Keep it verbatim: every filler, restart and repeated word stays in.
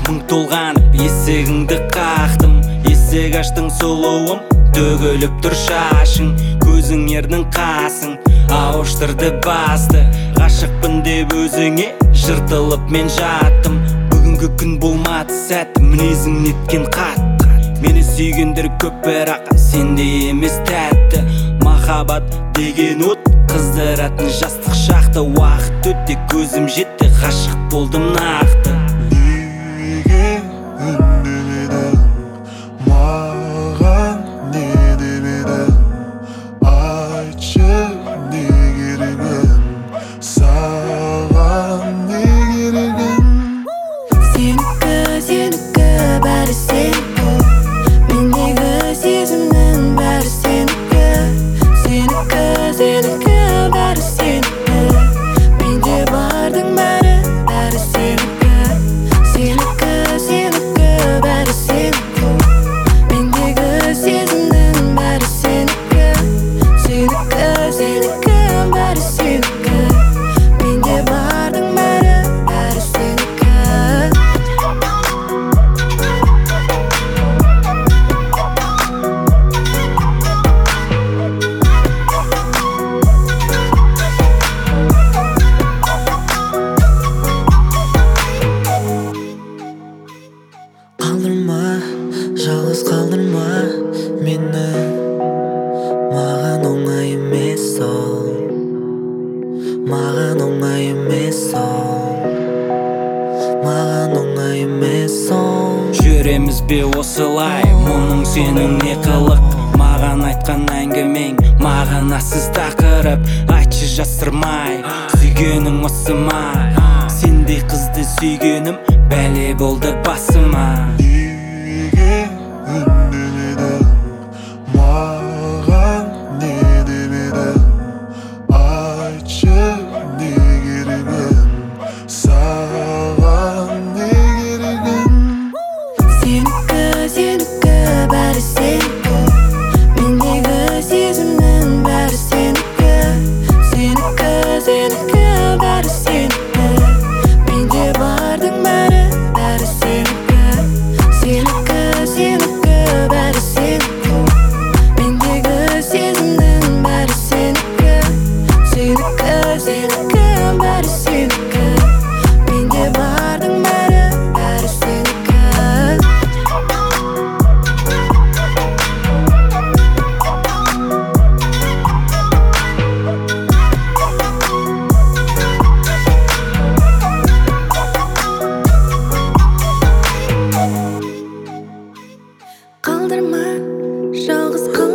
мұң толғанып есігіңді қақтым. Есік аштың сұлуым, төгіліп тұр шашың, көзің ердің қасың ауыштырды басты. Ғашықпын деп өзіңе жыртылып мен жаттым. Бүгінгі күн болмады сәтті, мінезің неткен қатты. Мені сүйгендер көп бірақ сенде емес тәтті. Махаббат деген от қыздыратын жастық шақты. Уақыт өтті көзім жетті, ғашық болдым нақты. Неге үндемедің, маған не деп едің? Айтшы не керегін, саған не керегін? Сенікі, сенікі, бәрі сенікі. Мендегі сезімнің бәрі сенікі. Сенікі, сенікі, бәрі сенікі. Менде бардың бәрі, бәрі сенікі. Сенікі, сенікі, бәрі сенікі. Мендегі сезімнің бәрі сенікі. Сенікі, сенікі, бәрі сенікі. Менде бардың бәрі, бәрі сенікі. Қалдырма, жалғыз қалдырма мені, маған оңай емес ол, маған оңай емес ол, маған оңай емес ол. Жүреміз бе осылай, мұның сенің не қылық? Маған айтқан әңгімең, мағынасыз тақырып. Айтшы жасырмай, сүйгенің осы ма? Сендей қызды сүйгенім бәле болды басыма. Неге үндемедің, маған не деп едің? Айтшы не керегін, саған не керегін? Сенікі, сенікі, бәрі сенікі. Мендегі сезімнің бәрі сенікі. Сенікі, сенікі, бәрі сенікі. Менде бардың бәрі, бәрі сенікі. Сенікі, сенікі, бәрі сенікі. Мендегі сезімнің бәрі сенікі. Сенікі, сенікі, бәрі сенікі. Менде бардың бәрі, бәрі сенікі. Қалдырма, жалғыз қалдырма.